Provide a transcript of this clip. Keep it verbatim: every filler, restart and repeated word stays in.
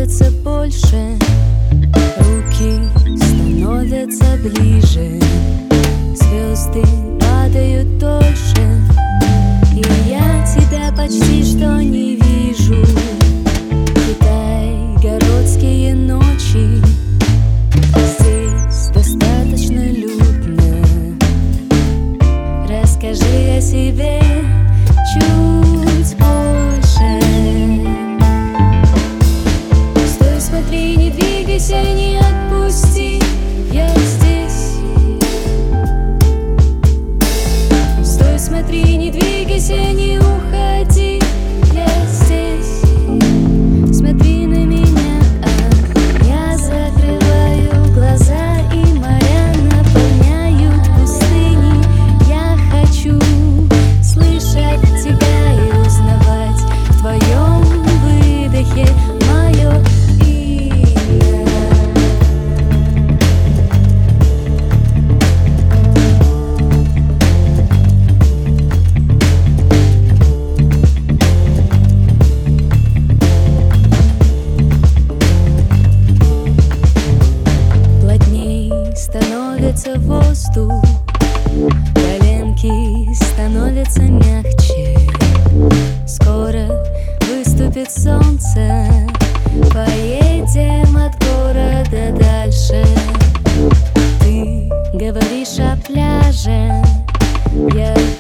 становится больше, руки становятся ближе, звезды падают дольше, и я тебя почти что не вижу. Китай-городские ночи, здесь достаточно людно. Расскажи о себе чуть больше. Стой, смотри, не двигайся, не отпусти, я здесь. Стой, смотри, не двигайся, не уходи, я здесь. Смотри на меня, а я закрываю глаза, и моря наполняют пустыни. Я хочу слышать тебя и узнавать в твоем выдохе мое имя. Плотней становится воздух, коленки становятся мягче. Скоро выступит солнце, поедем от города дальше. Ты говоришь о пляже, я